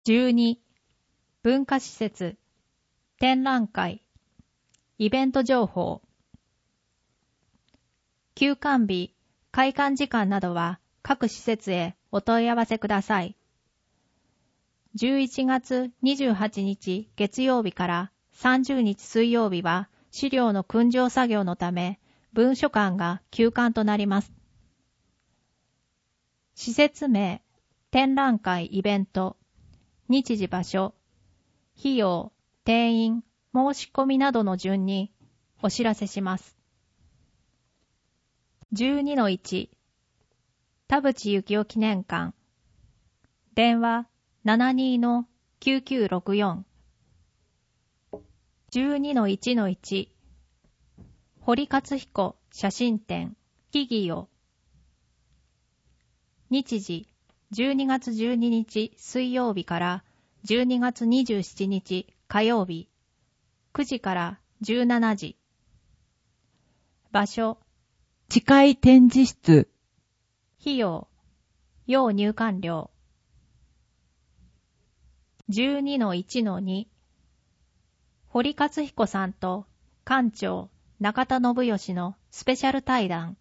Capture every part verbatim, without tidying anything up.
じゅうに、文化施設、展覧会、イベント情報。休館日、開館時間などは各施設へお問い合わせください。じゅういちがつにじゅうはちにち月曜日からさんじゅうにち水曜日は資料の訓定作業のため文書館が休館となります。施設名、展覧会イベント、日時場所、費用、定員、申し込みなどの順にお知らせします。じゅうにのいち、田淵幸雄記念館、電話 ななにのきゅうきゅうろくよん。じゅうにのいちのいち、堀勝彦写真展、木々を。日時、じゅうにがつじゅうににち水曜日からじゅうにがつにじゅうしちにち火曜日、くじからじゅうしちじ。場所、 地下展示室。 費用、要入館料。じゅうにのいちのに、堀勝彦さんと館長中田信義のスペシャル対談。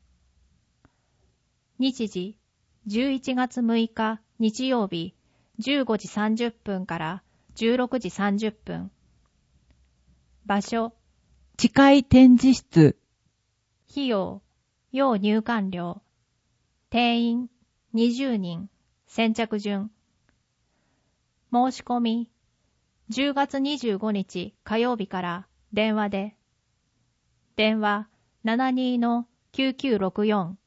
日時、じゅういちがつむいか日曜日じゅうごじさんじゅっぷんからじゅうろくじさんじゅっぷん。場所、 地下展示室。 費用、要入館料。定員、にじゅうにん。先着順。申し込み、じゅうがつにじゅうごにち火曜日から電話で。電話 ななにのきゅうきゅうろくよん。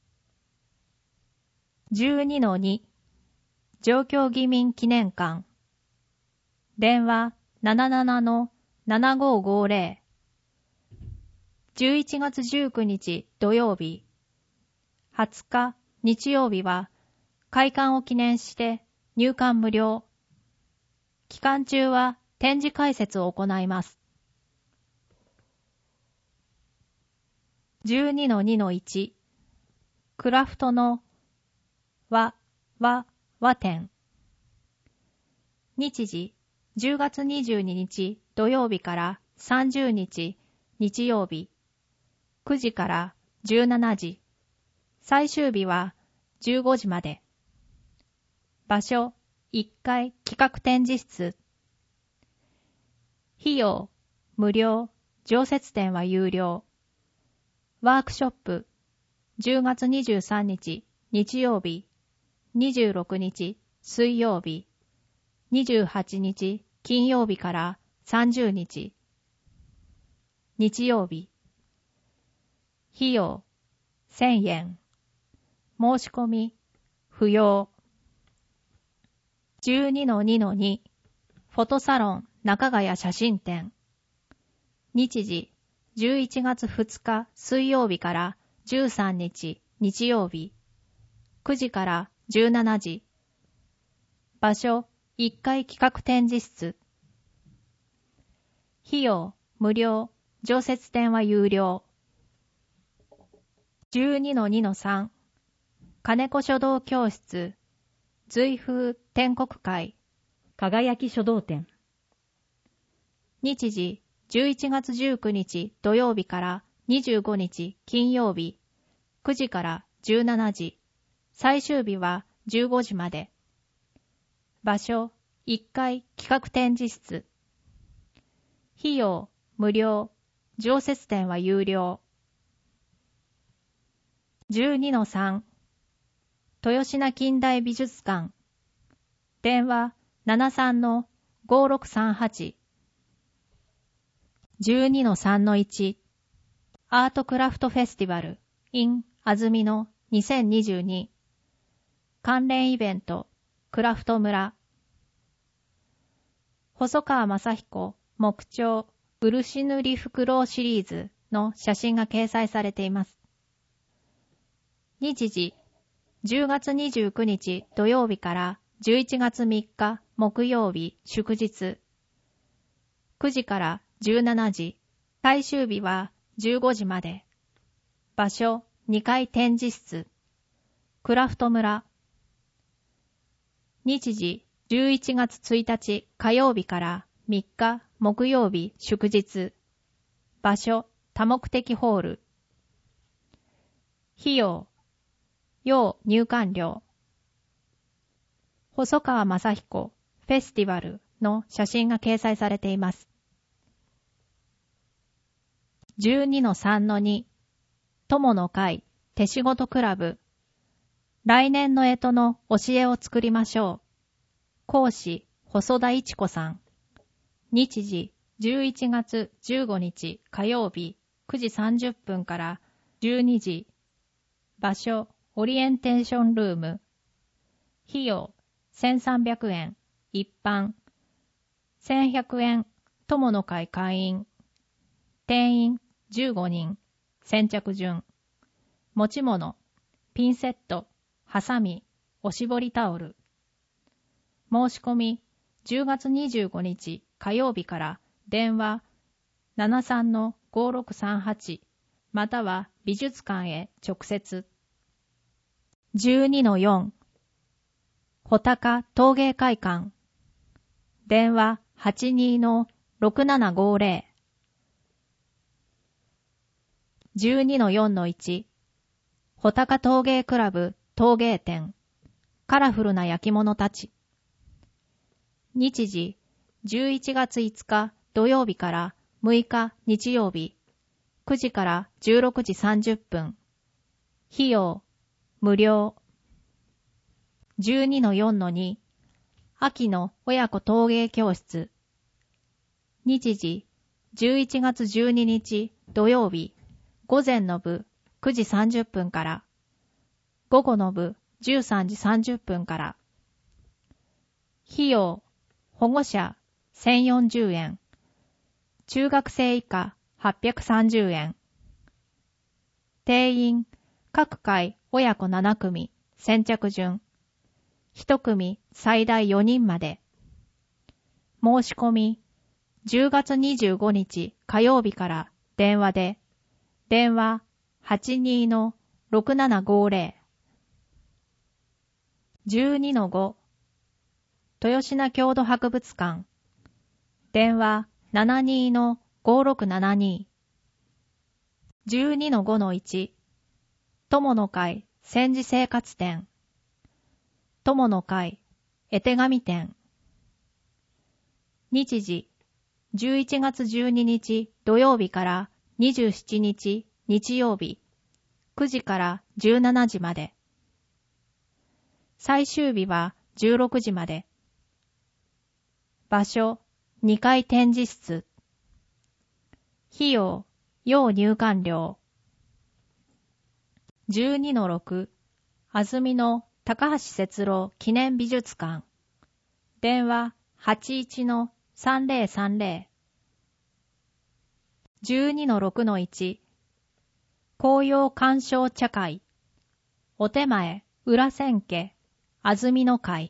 じゅうにのに、上京義民記念館。電話 ななななのななごごぜろ。じゅういちがつじゅうくにち土曜日。はつか日曜日は開館を記念して入館無料。期間中は展示解説を行います。じゅうにのにのいち、クラフトの和、和、和展。日時、じゅうがつにじゅうににち土曜日からさんじゅうにち日曜日、くじからじゅうしちじ。最終日はじゅうごじまで。場所、いっかい企画展示室。費用、無料、常設展は有料。ワークショップ、じゅうがつにじゅうさんにち日曜日、にじゅうろくにち水曜日、にじゅうはちにち金曜日からさんじゅうにち。日曜日。費用、せんえん。申し込み、不要。じゅうにのにのに、フォトサロン中ヶ谷写真展。日時、じゅういちがつふつか水曜日からじゅうさんにち日曜日、くじからじゅうしちじ。場所、いっかい企画展示室。費用、無料、常設展は有料。じゅうにのにのさん、金子書道教室、随風天国会、 輝き書道展。 日時、じゅういちがつじゅうくにち土曜日からにじゅうごにち金曜日、くじからじゅうしちじ。最終日はじゅうごじまで。場所、いっかい企画展示室。費用、無料、常設展は有料。じゅうにのさん、豊品近代美術館。電話 ななさんのごろくさんはち。じゅうにのさんのいち、アートクラフトフェスティバル in 安曇野にせんにじゅうに。関連イベント、クラフト村。細川正彦木彫漆塗りフクロウシリーズの写真が掲載されています。日時、じゅうがつにじゅうくにち土曜日からじゅういちがつみっか木曜日祝日。くじからじゅうしちじ。最終日はじゅうごじまで。場所、にかい展示室。クラフト村。日時、 じゅういちがつついたち火曜日からみっか木曜日祝日。場所、多目的ホール。費用、要入館料。細川正彦フェスティバルの写真が掲載されています。じゅうにのさんのに 友の会手仕事クラブ。来年の干支の教えを作りましょう。講師、細田一子さん。日時、じゅういちがつじゅうごにち火曜日くじさんじゅっぷんからじゅうにじ。場所、オリエンテーションルーム。費用、せんさんびゃくえん。一般。せんひゃくえん。友の会会員。定員じゅうごにん。先着順。持ち物、ピンセット、ハサミ、おしぼりタオル。申し込み、じゅうがつにじゅうごにち火曜日から電話 ななさんのごろくさんはち または美術館へ直接。じゅうにのよん穂高陶芸会館。電話 はちにーのろくななごぜろ。じゅうにのよんのいち穂高陶芸クラブ陶芸展。カラフルな焼き物たち。日時、じゅういちがついつか土曜日からむいか日曜日、くじからじゅうろくじさんじゅっぷん。費用、無料。じゅうにのよんのに秋の親子陶芸教室。日時、じゅういちがつじゅうににち土曜日、午前の部くじさんじゅっぷんから、午後の部じゅうさんじさんじゅっぷんから。費用、保護者せんよんじゅうえん。中学生以下はっぴゃくさんじゅうえん。定員、各回親子ななくみ、先着順。いち組最大よにんまで。申し込み、じゅうがつにじゅうごにち火曜日から電話で、電話 はちにーのろくななごぜろ。じゅうにのご豊品郷土博物館。電話 ななにーのごろくななに。じゅうにのごのいち友の会戦時生活展。友の会絵手紙展。日時、じゅういちがつじゅうににち土曜日からにじゅうしちにち日曜日、くじからじゅうしちじまで。最終日はじゅうろくじまで。場所、にかい展示室。費用、要入館料。じゅうにのろく安曇野高橋節郎記念美術館。電話 はちじゅういちのさんぜろさんぜろ。じゅうにのろくのいち紅葉鑑賞茶会。お手前裏千家安曇野会。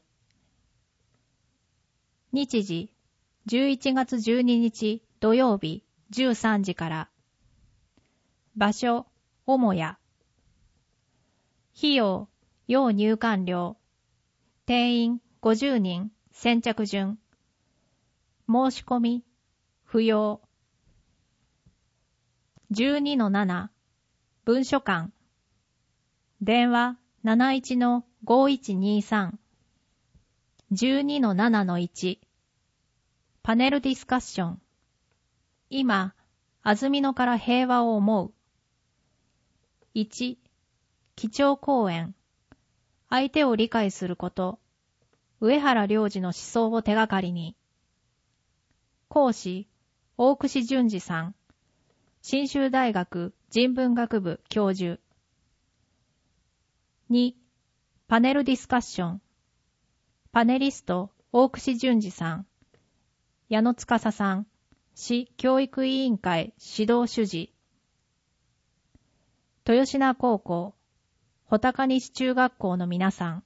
日時、じゅういちがつじゅうににち土曜日じゅうさんじから。場所、母屋。費用、要入館料。定員ごじゅうにん、先着順。申し込み、不要。じゅうにのなな文書館。電話 なないちのごいちにさん。じゅうにのななのいちパネルディスカッション。今、安曇野から平和を思う。いち基調講演。相手を理解すること。上原良二の思想を手がかりに。講師、大串淳二さん。信州大学人文学部教授。にパネルディスカッション。パネリスト、大串淳二さん。矢野司さん。市教育委員会指導主事。豊品高校、穂高西中学校の皆さん。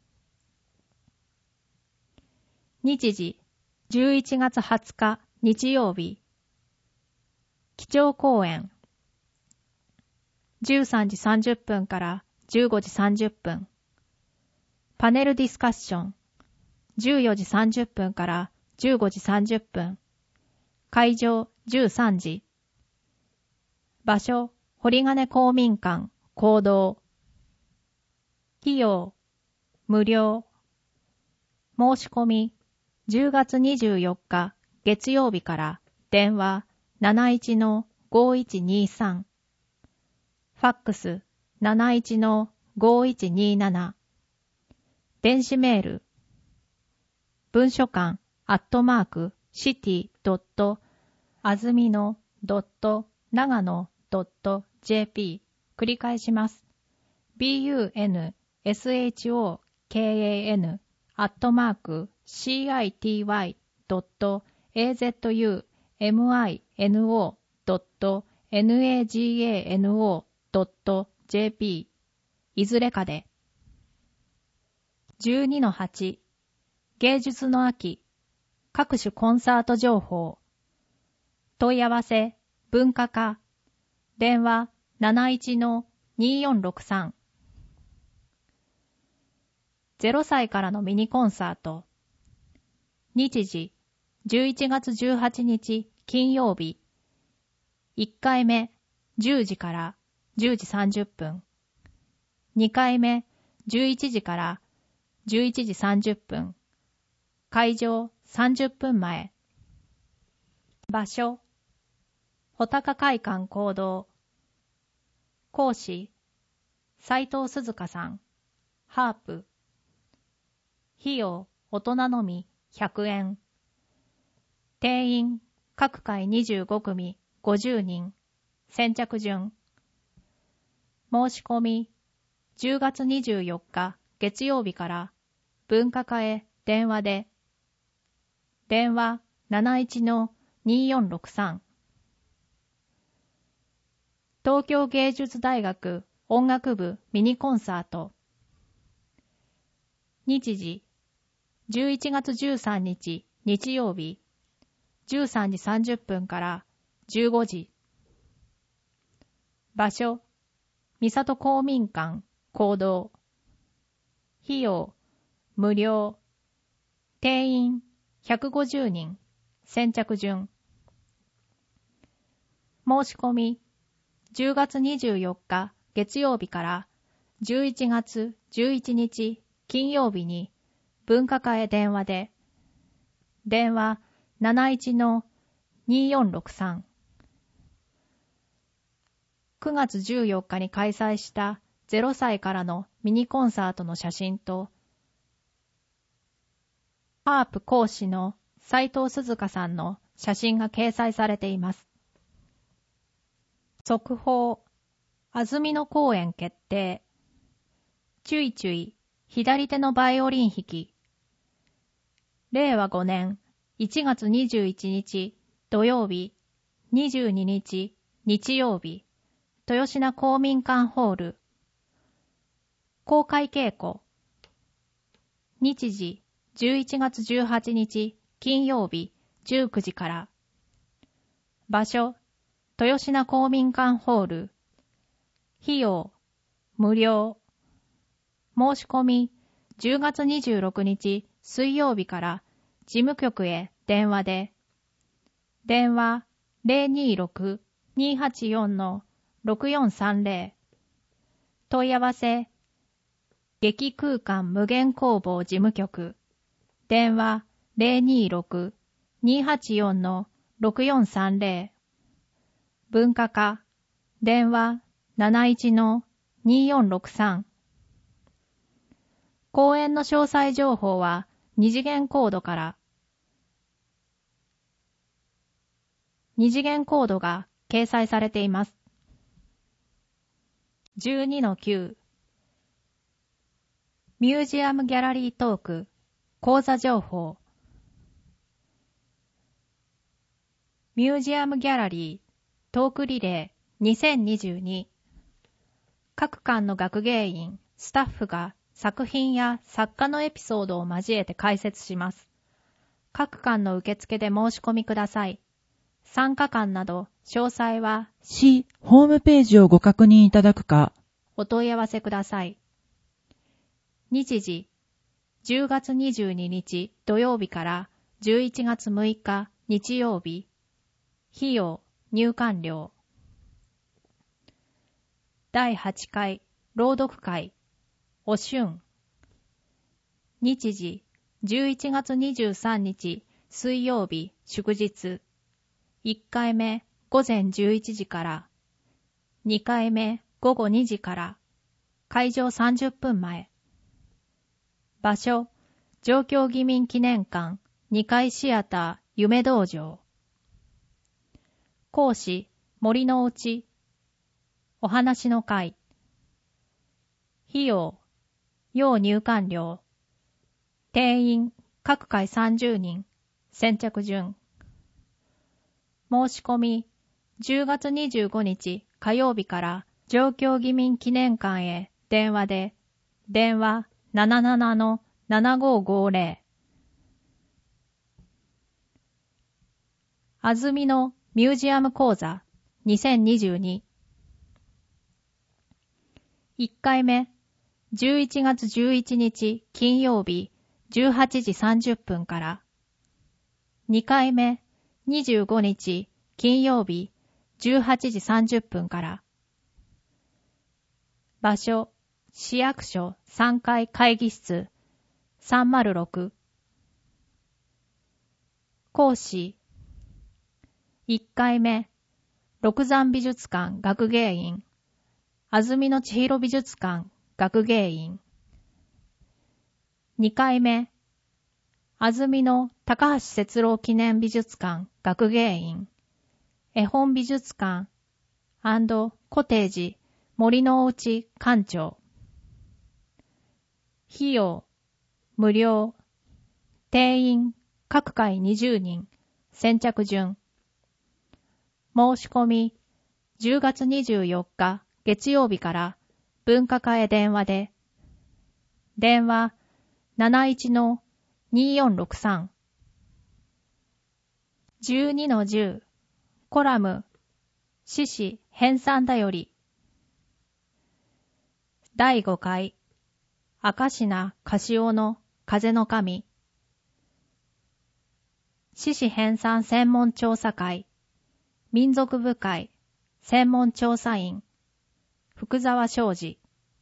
日時、じゅういちがつはつか日曜日。基調講演。じゅうさんじさんじゅっぷんからじゅうごじさんじゅっぷん。パネルディスカッション。 じゅうよじさんじゅっぷんからじゅうごじさんじゅっぷん。会場じゅうさんじ。場所、堀金公民館、講堂。費用、無料。申し込み、じゅうがつにじゅうよっか月曜日から電話 なないちのごいちにさん。ファックス なないちのごいちになな。電子メール、文書館アットマークシティドットあずみのドット長野ドット ジェーピー。繰り返します。bunshokkan アットマーク シティドット アズミノ ドット ナガノ ドット ジェーピー。いずれかで。じゅうにのはち。芸術の秋。各種コンサート情報。問い合わせ、文化課。電話 なないちのによんろくさん。ゼロさいからのミニコンサート。日時、じゅういちがつじゅうはちにち金曜日。いっかいめ、じゅうじからじゅうじさんじゅっぷん。にかいめ、じゅういちじからじゅういちじさんじゅっぷん。会場さんじゅっぷんまえ。場所、穂高会館講堂。講師、斉藤鈴香さん、ハープ。費用、大人のみひゃくえん。定員、各回にじゅうごくみ、ごじゅうにん。先着順。申し込み、じゅうがつにじゅうよっか月曜日から文化課へ電話で。電話 なないちのによんろくさん。東京芸術大学音楽部ミニコンサート。日時、じゅういちがつじゅうさんにち日曜日、じゅうさんじさんじゅっぷんからじゅうごじ。場所、三郷公民館講堂。費用、無料。定員ひゃくごじゅうにん。先着順。申し込み、じゅうがつにじゅうよっか月曜日からじゅういちがつじゅういちにち金曜日に文化課へ電話で。電話 なないちのによんろくさん。くがつじゅうよっかに開催したゼロさいからのミニコンサートの写真と、ハープ講師の斉藤鈴香さんの写真が掲載されています。速報、安曇野公演決定。チュイチュイ、左手のバイオリン弾き。れいわごねんいちがつにじゅういちにち土曜日、にじゅうににち日曜日、豊品公民館ホール。公開稽古。日時、じゅういちがつじゅうはちにち金曜日じゅうくじから。場所、豊品公民館ホール。費用、無料。申し込み、じゅうがつにじゅうろくにち水曜日から事務局へ電話で。電話 ゼロにろく にはちよん ろくよんさんゼロ。問い合わせ、劇空間無限工房事務局。電話 ゼロにろく にはちよん ろくよんさんゼロ。文化課。電話 なないちのによんろくさん。公演の詳細情報は二次元コードから。二次元コードが掲載されています。じゅうにのきゅう。ミュージアムギャラリートーク講座情報。ミュージアムギャラリートークリレーにせんにじゅうに。各館の学芸員、スタッフが作品や作家のエピソードを交えて解説します。各館の受付で申し込みください。参加館など詳細は市ホームページをご確認いただくかお問い合わせください。日時、 じゅうがつにじゅうににち土曜日からじゅういちがつむいか日曜日。費用、入館料。だいはちかい朗読会、お春。日時、じゅういちがつにじゅうさんにち水曜日祝日。いっかいめ午前じゅういちじから、にかいめ午後にじから、会場さんじゅっぷんまえ。場所、上京義民記念館にかいシアター夢道場。講師、森の内。お話の会。費用、要入館料。定員、各回さんじゅうにん。先着順。申し込み、じゅうがつにじゅうごにち火曜日から上京義民記念館へ電話で、電話 ななななのななごーごーぜろ。安曇野ミュージアム講座にせんにじゅうに。いっかいめ、じゅういちがつじゅういちにち金曜日じゅうはちじさんじゅっぷんから。にかいめ、にじゅうごにち金曜日じゅうはちじさんじゅっぷんから。場所、市役所さんかい会議室さんまるろく。講師、いっかいめ、六山美術館学芸員、安曇野千尋美術館学芸員。にかいめ、安曇野高橋節郎記念美術館学芸員、絵本美術館&コテージ森の内館長。費用、無料。定員、各回にじゅうにん。先着順。申し込み、じゅうがつにじゅうよっか月曜日から文化課へ電話で、電話 なないちのにーよんろくさん。じゅうにのじゅう、コラム、獅子編纂だより。だいごかい、明科カシオの風の神。獅子編纂専門調査会、民族部会、専門調査員、福沢昌司。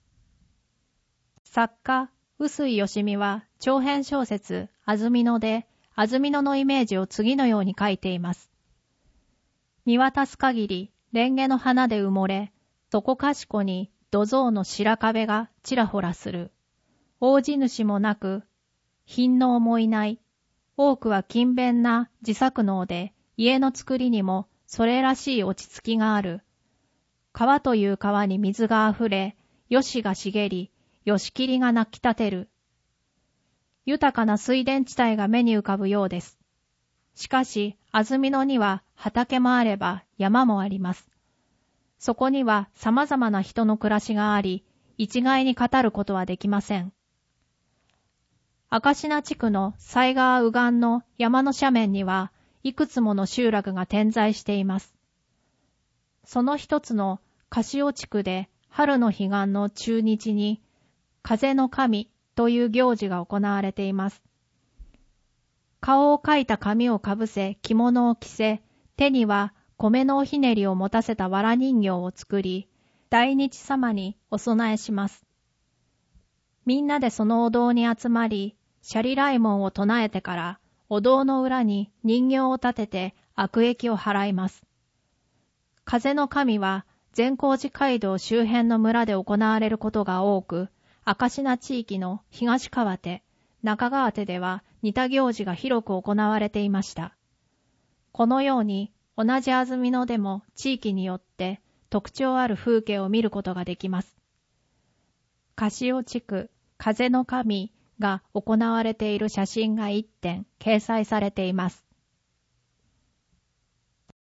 作家、臼井義美は長編小説、安曇野で、安曇野のイメージを次のように書いています。見渡す限り、レンゲの花で埋もれ、そこかしこに土蔵の白壁がちらほらする。大地主もなく、貧農もいない。多くは勤勉な自作農で、家の作りにもそれらしい落ち着きがある。川という川に水があふれ、吉が茂り、吉霧が鳴き立てる。豊かな水田地帯が目に浮かぶようです。しかし、安曇野には畑もあれば山もあります。そこには様々な人の暮らしがあり、一概に語ることはできません。明科地区の犀川右岸の山の斜面には、いくつもの集落が点在しています。その一つのカシオ地区で、春の彼岸の中日に、風の神という行事が行われています。顔を描いた髪をかぶせ、着物を着せ、手には米のおひねりを持たせた藁人形を作り、大日様にお供えします。みんなでそのお堂に集まり、シャリライモンを唱えてから、お堂の裏に人形を立てて悪役を払います。風の神は善光寺街道周辺の村で行われることが多く、明科地域の東川手、中川手では似た行事が広く行われていました。このように同じ安曇野でも地域によって特徴ある風景を見ることができます。カシオ地区風の神が行われている写真がいってん掲載されています。